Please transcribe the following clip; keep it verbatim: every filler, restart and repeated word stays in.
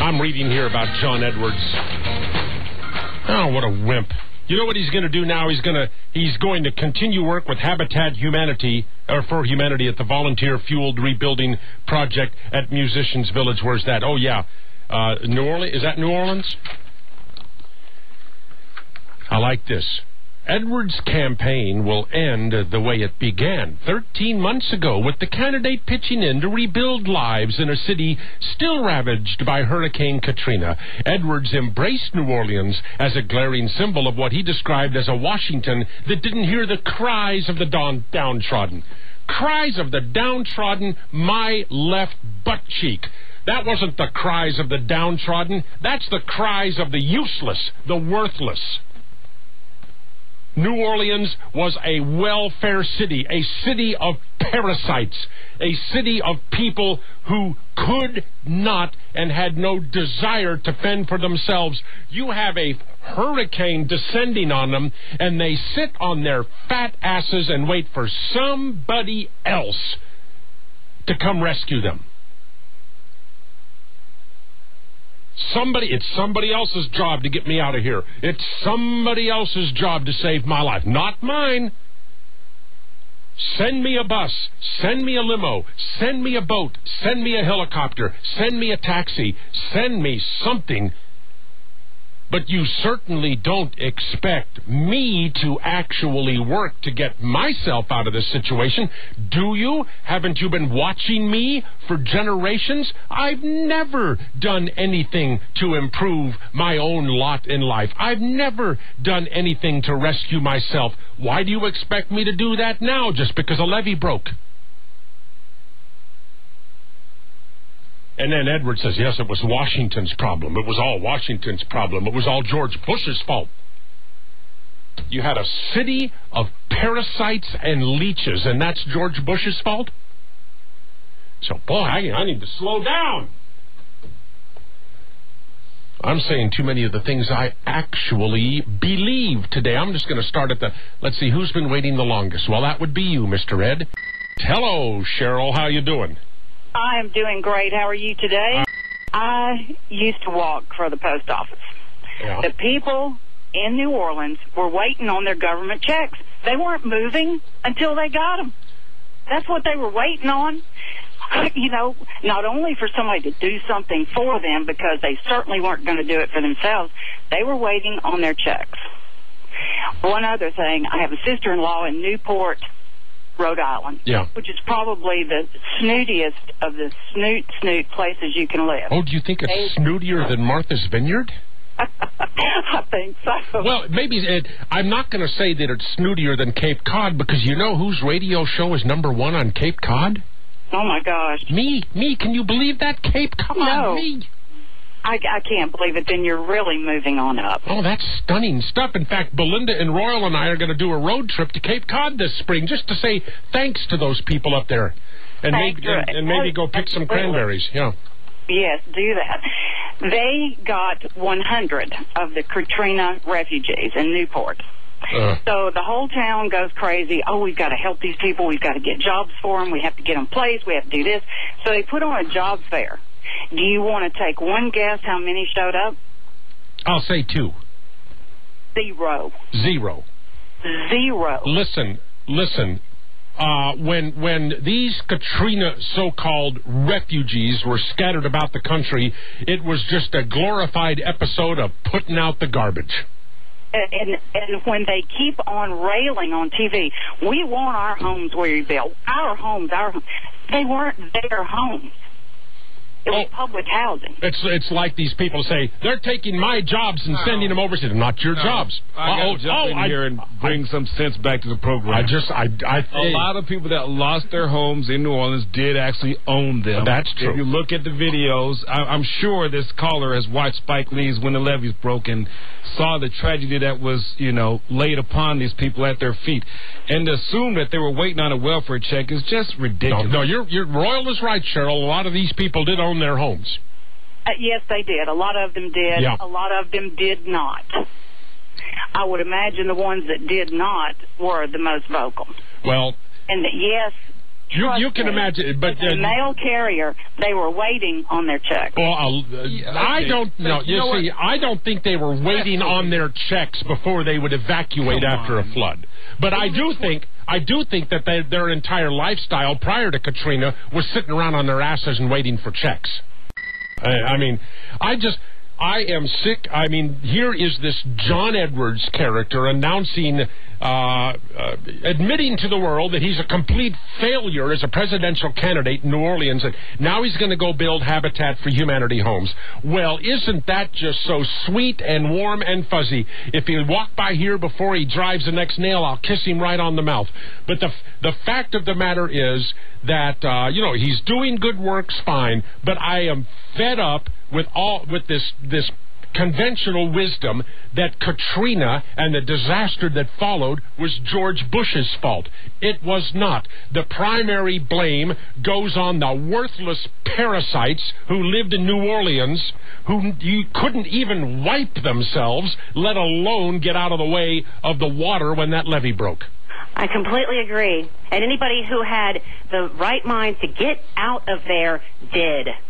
I'm reading here about John Edwards. Oh, what a wimp. You know what he's going to do now? He's going to he's going to continue work with Habitat Humanity, or for Humanity, at the volunteer-fueled rebuilding project at Musicians Village. Where's that? Oh, yeah. Uh, New Orleans? Is that New Orleans? I like this. Edwards' campaign will end the way it began thirteen months ago, with the candidate pitching in to rebuild lives in a city still ravaged by Hurricane Katrina. Edwards embraced New Orleans as a glaring symbol of what he described as a Washington that didn't hear the cries of the down- downtrodden. Cries of the downtrodden, my left butt cheek. That wasn't the cries of the downtrodden. That's the cries of the useless, the worthless. New Orleans was a welfare city, a city of parasites, a city of people who could not and had no desire to fend for themselves. You have a hurricane descending on them, and they sit on their fat asses and wait for somebody else to come rescue them. Somebody, it's somebody else's job to get me out of here. It's somebody else's job to save my life, not mine. Send me a bus, send me a limo, send me a boat, send me a helicopter, send me a taxi, send me something. But you certainly don't expect me to actually work to get myself out of this situation, do you? Haven't you been watching me for generations? I've never done anything to improve my own lot in life. I've never done anything to rescue myself. Why do you expect me to do that now, just because a levee broke? And then Edwards says, yes, it was Washington's problem. It was all Washington's problem. It was all George Bush's fault. You had a city of parasites and leeches, and that's George Bush's fault? So, boy, I, I need to slow down. I'm saying too many of the things I actually believe today. I'm just going to start at the, let's see, who's been waiting the longest? Well, that would be you, Mister Ed. Hello, Cheryl. How you doing? I am doing great. How are you today? Uh, I used to walk for the post office. Yeah. The people in New Orleans were waiting on their government checks. They weren't moving until they got them. That's what they were waiting on. You know, not only for somebody to do something for them, because they certainly weren't going to do it for themselves, they were waiting on their checks. One other thing, I have a sister-in-law in Newport, Rhode Island, yeah. which is probably the snootiest of the snoot snoot places you can live. Oh, do you think it's they, snootier than Martha's Vineyard? I think so. Well, maybe it, I'm not going to say that it's snootier than Cape Cod, because you know whose radio show is number one on Cape Cod? Oh, my gosh. Me. Me. Can you believe that, Cape Cod? No. Me. I, I can't believe it. Then you're really moving on up. Oh, that's stunning stuff. In fact, Belinda and Royal and I are going to do a road trip to Cape Cod this spring just to say thanks to those people up there. And, maybe, and, and maybe go pick some cranberries. Yeah. Yes, do that. They got one hundred of the Katrina refugees in Newport. Uh. So the whole town goes crazy. Oh, we've got to help these people. We've got to get jobs for them. We have to get them placed. We have to do this. So they put on a job fair. Do you want to take one guess how many showed up? I'll say two. Zero. Zero. Zero. Listen, listen. Uh, when when these Katrina so-called refugees were scattered about the country, it was just a glorified episode of putting out the garbage. And, and and when they keep on railing on T V, we want our homes rebuilt. Our homes, our homes. They weren't their homes. It was oh, public housing. It's it's like these people say, they're taking my jobs and no. sending them overseas. Not your no. jobs. I got to jump oh, in I, here and bring I, some sense back to the program. I just, I, I A lot of people that lost their homes in New Orleans did actually own them. That's true. If you look at the videos, I, I'm sure this caller has watched Spike Lee's When the Levees Broke and saw the tragedy that was, you know, laid upon these people at their feet. And to assume that they were waiting on a welfare check is just ridiculous. No, no you're, you're, Royal is right, Cheryl. A lot of these people did own their homes. Uh, yes, they did. A lot of them did. Yeah. A lot of them did not. I would imagine the ones that did not were the most vocal. Well, and that, yes, You, Trust you can me, imagine, but it's a uh, mail carrier. They were waiting on their check. Well, uh, Yeah, I okay. don't know. You You, know see, I don't think they were waiting on their checks before they would evacuate Come after on. a flood. But I do think, I do think that they, their entire lifestyle prior to Katrina was sitting around on their asses and waiting for checks. I, I mean, I just. I am sick. I mean, here is this John Edwards character announcing, uh, uh, admitting to the world that he's a complete failure as a presidential candidate in New Orleans, and now he's going to go build Habitat for Humanity homes. Well, isn't that just so sweet and warm and fuzzy? If he walk by here before he drives the next nail, I'll kiss him right on the mouth. But the the fact of the matter is that, uh, you know, he's doing good works fine, but I am fed up with all with this this conventional wisdom that Katrina and the disaster that followed was George Bush's fault. It was not. The primary blame goes on the worthless parasites who lived in New Orleans, who you couldn't even wipe themselves, let alone get out of the way of the water when that levee broke. I completely agree. And anybody who had the right mind to get out of there did.